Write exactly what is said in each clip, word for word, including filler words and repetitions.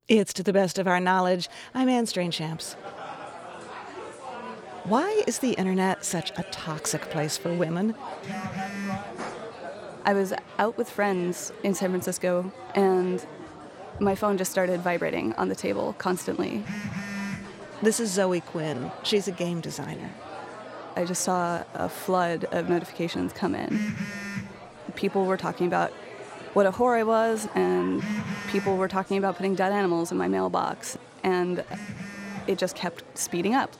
It's To the Best of Our Knowledge. I'm Anne Strainchamps. Why is the internet such a toxic place for women? I was out with friends in San Francisco, and my phone just started vibrating on the table constantly. This is Zoe Quinn. She's a game designer. I just saw a flood of notifications come in. People were talking about what a whore I was, and people were talking about putting dead animals in my mailbox, and it just kept speeding up.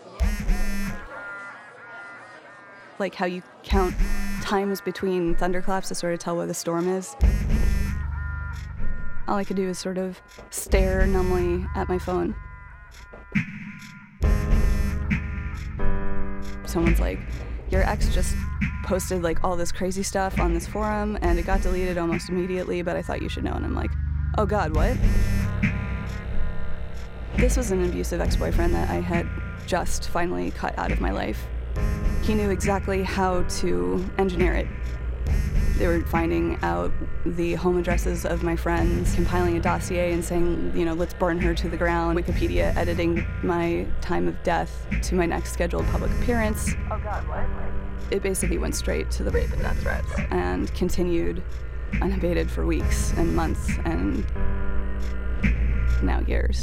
Like how you count times between thunderclaps to sort of tell where the storm is. All I could do is sort of stare numbly at my phone. Someone's like, your ex just posted like all this crazy stuff on this forum and it got deleted almost immediately, but I thought you should know. And I'm like, oh God, what? This was an abusive ex-boyfriend that I had just finally cut out of my life. He knew exactly how to engineer it. They were finding out the home addresses of my friends, compiling a dossier and saying, you know, let's burn her to the ground. Wikipedia editing my time of death to my next scheduled public appearance. Oh God, what? It basically went straight to the rape and death threats and continued unabated for weeks and months and now years.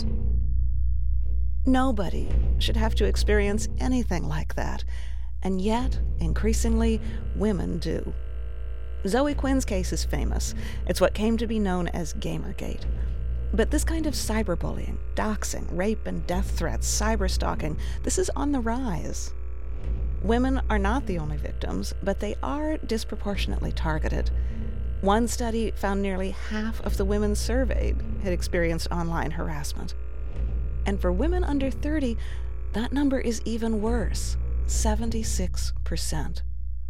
Nobody should have to experience anything like that. And yet, increasingly, women do. Zoe Quinn's case is famous. It's what came to be known as Gamergate. But this kind of cyberbullying, doxing, rape and death threats, cyberstalking, this is on the rise. Women are not the only victims, but they are disproportionately targeted. One study found nearly half of the women surveyed had experienced online harassment. And for women under thirty, that number is even worse, seventy-six percent.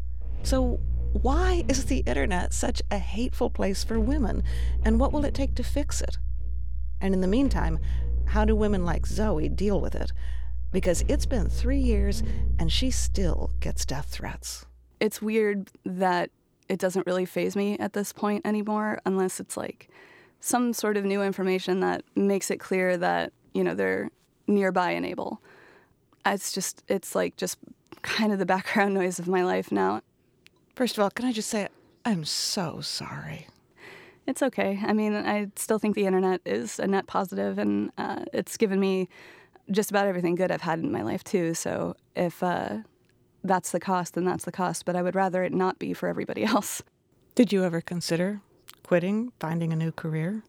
So why is the internet such a hateful place for women, and what will it take to fix it? And in the meantime, how do women like Zoe deal with it? Because it's been three years and she still gets death threats. It's weird that it doesn't really faze me at this point anymore, unless it's like some sort of new information that makes it clear that, you know, they're nearby and able. It's just, it's like just kind of the background noise of my life now. First of all, can I just say, I'm so sorry. It's okay. I mean, I still think the internet is a net positive, and uh, it's given me just about everything good I've had in my life, too. So if uh, that's the cost, then that's the cost. But I would rather it not be for everybody else. Did you ever consider quitting, finding a new career?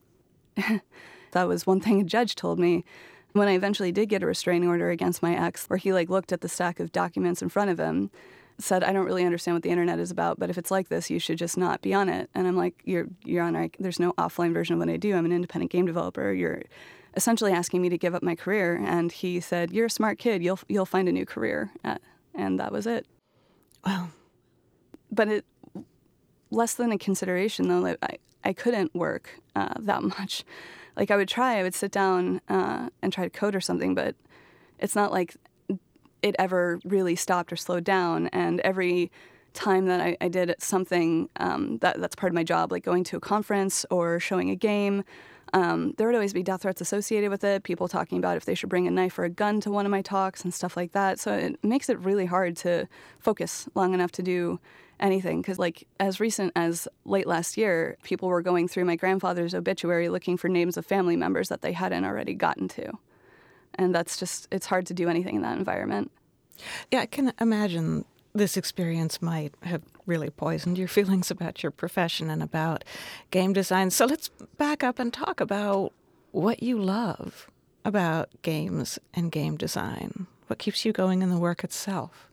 That was one thing a judge told me when I eventually did get a restraining order against my ex, where he like looked at the stack of documents in front of him, said, I don't really understand what the internet is about, but if it's like this, you should just not be on it. And I'm like, Your, Your Honor, I, there's no offline version of what I do. I'm an independent game developer. You're essentially asking me to give up my career. And he said, you're a smart kid. You'll you'll find a new career. Uh, and that was it. Well. But it less than a consideration, though, that I, I couldn't work uh, that much. Like, I would try. I would sit down uh, and try to code or something, but it's not like it ever really stopped or slowed down. And every time that I, I did something um, that that's part of my job, like going to a conference or showing a game, um, there would always be death threats associated with it, people talking about if they should bring a knife or a gun to one of my talks and stuff like that. So it makes it really hard to focus long enough to do anything. Because like as recent as late last year, people were going through my grandfather's obituary looking for names of family members that they hadn't already gotten to. And that's just, it's hard to do anything in that environment. Yeah, I can imagine this experience might have really poisoned your feelings about your profession and about game design. So let's back up and talk about what you love about games and game design. What keeps you going in the work itself?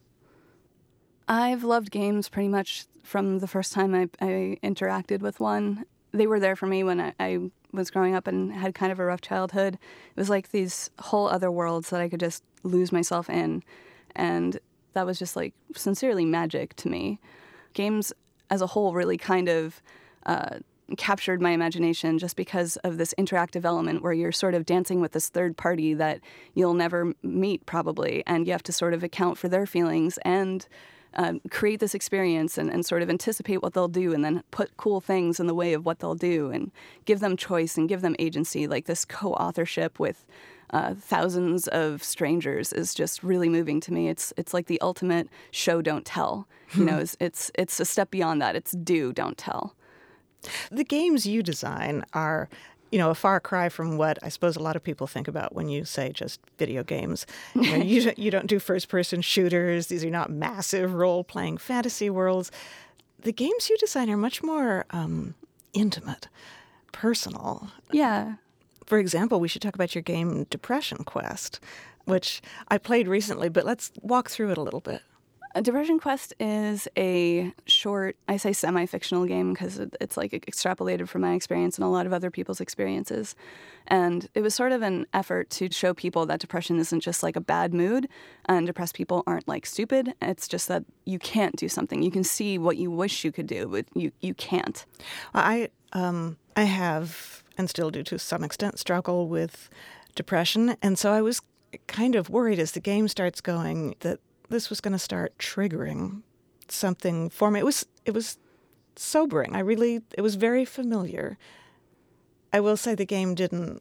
I've loved games pretty much from the first time I, I interacted with one. They were there for me when I, I was growing up and had kind of a rough childhood. It was like these whole other worlds that I could just lose myself in. And that was just like sincerely magic to me. Games as a whole really kind of uh, captured my imagination just because of this interactive element where you're sort of dancing with this third party that you'll never meet probably, and you have to sort of account for their feelings and um, create this experience and, and sort of anticipate what they'll do and then put cool things in the way of what they'll do and give them choice and give them agency. Like this co-authorship with uh, thousands of strangers is just really moving to me. It's it's like the ultimate show, don't tell. You know, it's, it's, it's a step beyond that. It's do, don't tell. The games you design are, you know, a far cry from what I suppose a lot of people think about when you say just video games. You know, you, don't- you don't do first-person shooters. These are not massive role-playing fantasy worlds. The games you design are much more um, intimate, personal. Yeah. For example, we should talk about your game Depression Quest, which I played recently, but let's walk through it a little bit. Uh, Depression Quest is a short, I say semi-fictional game because it, it's like extrapolated from my experience and a lot of other people's experiences. And it was sort of an effort to show people that depression isn't just like a bad mood and depressed people aren't like stupid. It's just that you can't do something. You can see what you wish you could do, but you, you can't. I um, I have, and still do to some extent, struggle with depression. And so I was kind of worried as the game starts going that this was going to start triggering something for me. It was it was sobering. I really, it was very familiar. I will say the game didn't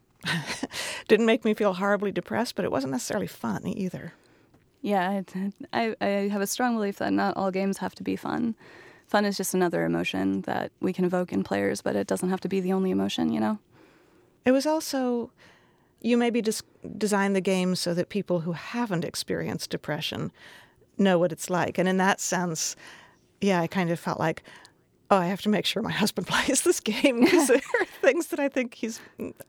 didn't make me feel horribly depressed, but it wasn't necessarily fun either. Yeah, I, I have a strong belief that not all games have to be fun. Fun is just another emotion that we can evoke in players, but it doesn't have to be the only emotion, you know? It was also, you maybe just design the game so that people who haven't experienced depression know what it's like. And in that sense, yeah, I kind of felt like, oh, I have to make sure my husband plays this game because there are things that I think he's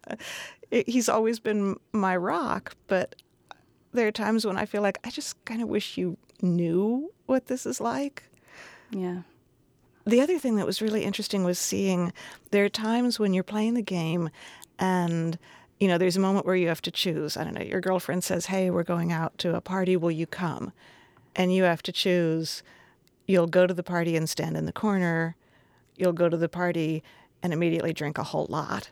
he's always been my rock. But there are times when I feel like I just kind of wish you knew what this is like. Yeah. The other thing that was really interesting was seeing there are times when you're playing the game and, you know, there's a moment where you have to choose. I don't know, your girlfriend says, hey, we're going out to a party, will you come? And you have to choose, you'll go to the party and stand in the corner, you'll go to the party and immediately drink a whole lot,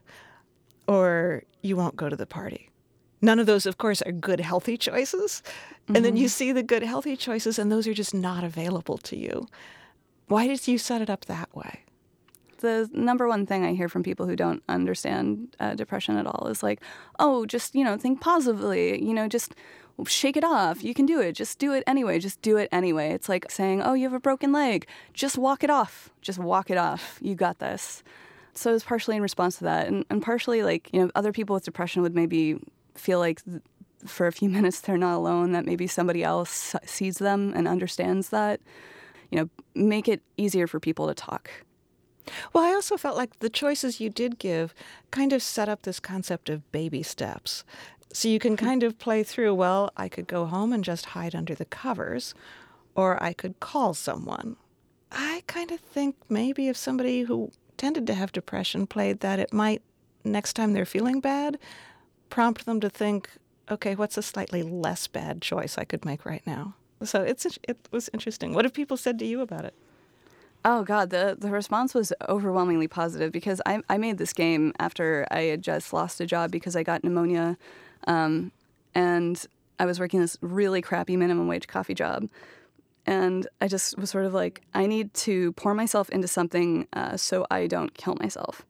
or you won't go to the party. None of those, of course, are good, healthy choices. Mm-hmm. And then you see the good, healthy choices, and those are just not available to you. Why did you set it up that way? The number one thing I hear from people who don't understand uh, depression at all is like, oh, just, you know, think positively, you know, just shake it off. You can do it. Just do it anyway. Just do it anyway. It's like saying, oh, you have a broken leg. Just walk it off. Just walk it off. You got this. So it's partially in response to that. And, and partially like, you know, other people with depression would maybe feel like th- for a few minutes they're not alone, that maybe somebody else sees them and understands that. You know, make it easier for people to talk. Well, I also felt like the choices you did give kind of set up this concept of baby steps. So you can kind of play through, well, I could go home and just hide under the covers, or I could call someone. I kind of think maybe if somebody who tended to have depression played that, it might, next time they're feeling bad, prompt them to think, okay, what's a slightly less bad choice I could make right now? So it's it was interesting. What have people said to you about it? Oh, God, the, the response was overwhelmingly positive because I, I made this game after I had just lost a job because I got pneumonia. Um, and I was working this really crappy minimum wage coffee job. And I just was sort of like, I need to pour myself into something uh, so I don't kill myself.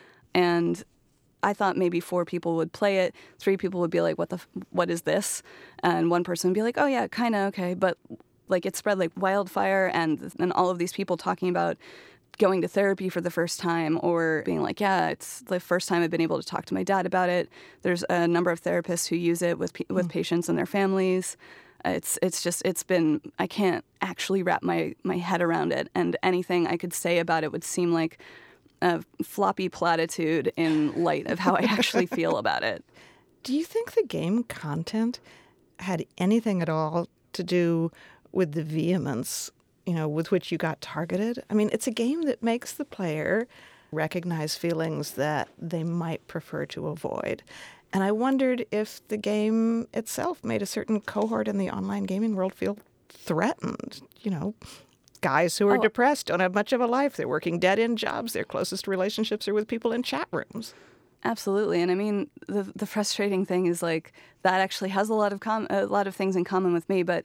And I thought maybe four people would play it. Three people would be like, what the, f- what is this? And one person would be like, oh, yeah, kind of okay. But like it spread like wildfire, and and all of these people talking about going to therapy for the first time or being like, yeah, it's the first time I've been able to talk to my dad about it. There's a number of therapists who use it with with mm. patients and their families. It's it's just, it's been, I can't actually wrap my, my head around it. And anything I could say about it would seem like a floppy platitude in light of how I actually feel about it. Do you think the game content had anything at all to do with the vehemence, you know, with which you got targeted? I mean, it's a game that makes the player recognize feelings that they might prefer to avoid. And I wondered if the game itself made a certain cohort in the online gaming world feel threatened. You know, guys who are oh. depressed don't have much of a life. They're working dead-end jobs. Their closest relationships are with people in chat rooms. Absolutely. And I mean, the the frustrating thing is like that actually has a lot of com- a lot of things in common with me, but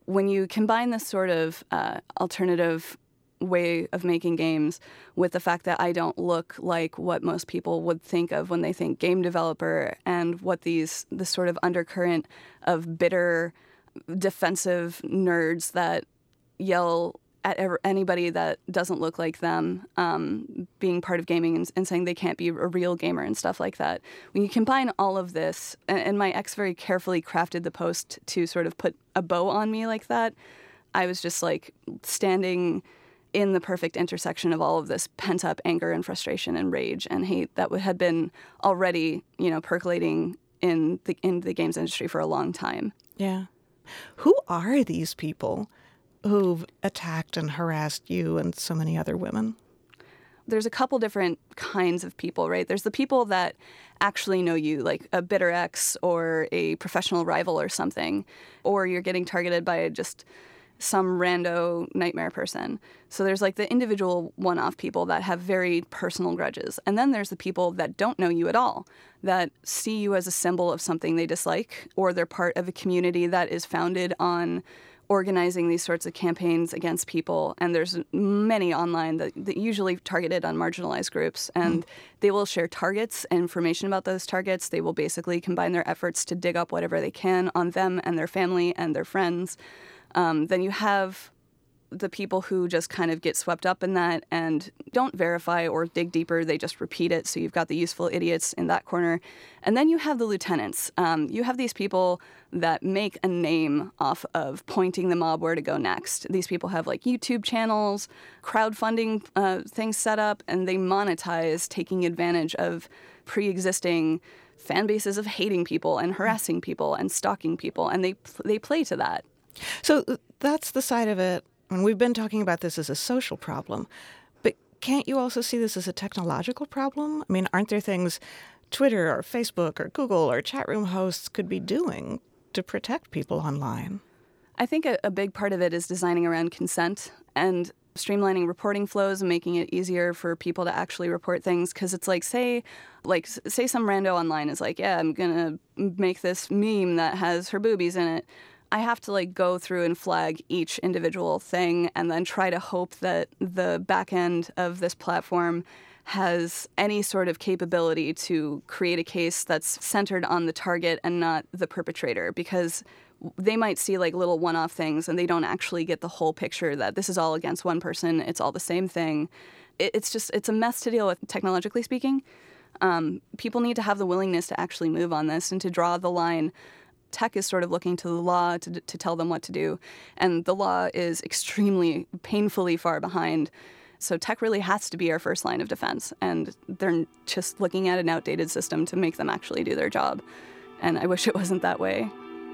when you combine this sort of uh, alternative way of making games with the fact that I don't look like what most people would think of when they think game developer, and what these this sort of undercurrent of bitter, defensive nerds that yell at ever, anybody that doesn't look like them um, being part of gaming and, and saying they can't be a real gamer and stuff like that. When you combine all of this, and, and my ex very carefully crafted the post to sort of put a bow on me like that, I was just like standing in the perfect intersection of all of this pent-up anger and frustration and rage and hate that had been already, you know, percolating in the in the games industry for a long time. Yeah. Who are these people who've attacked and harassed you and so many other women? There's a couple different kinds of people, right? There's the people that actually know you, like a bitter ex or a professional rival or something, or you're getting targeted by just some rando nightmare person. So there's like the individual one-off people that have very personal grudges. And then there's the people that don't know you at all, that see you as a symbol of something they dislike, or they're part of a community that is founded on organizing these sorts of campaigns against people. And there's many online that, that usually targeted on marginalized groups. And mm. they will share targets and information about those targets. They will basically combine their efforts to dig up whatever they can on them and their family and their friends. Um, then you have the people who just kind of get swept up in that and don't verify or dig deeper. They just repeat it. So you've got the useful idiots in that corner. And then you have the lieutenants. Um, you have these people that make a name off of pointing the mob where to go next. These people have like YouTube channels, crowdfunding uh, things set up, and they monetize taking advantage of pre-existing fan bases of hating people and harassing people and stalking people. And they they play to that. So that's the side of it. And we've been talking about this as a social problem, but can't you also see this as a technological problem? I mean, aren't there things Twitter or Facebook or Google or chat room hosts could be doing to protect people online? I think a, a big part of it is designing around consent and streamlining reporting flows and making it easier for people to actually report things. Because it's like, say, like say some rando online is like, yeah, I'm going to make this meme that has her boobies in it. I have to like go through and flag each individual thing and then try to hope that the back end of this platform has any sort of capability to create a case that's centered on the target and not the perpetrator, because they might see like little one-off things and they don't actually get the whole picture that this is all against one person, it's all the same thing. It's just, it's a mess to deal with, technologically speaking. Um, people need to have the willingness to actually move on this and to draw the line. Tech is sort of looking to the law to, to tell them what to do, and the law is extremely, painfully far behind. So tech really has to be our first line of defense, and they're just looking at an outdated system to make them actually do their job. And I wish it wasn't that way.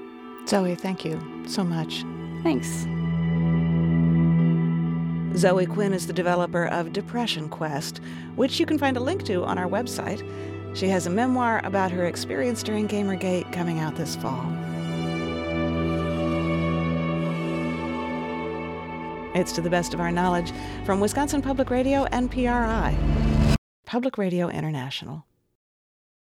Zoe, thank you so much. Thanks. Zoe Quinn is the developer of Depression Quest, which you can find a link to on our website. She has a memoir about her experience during Gamergate coming out this fall. It's To the Best of Our Knowledge from Wisconsin Public Radio and P R I, Public Radio International.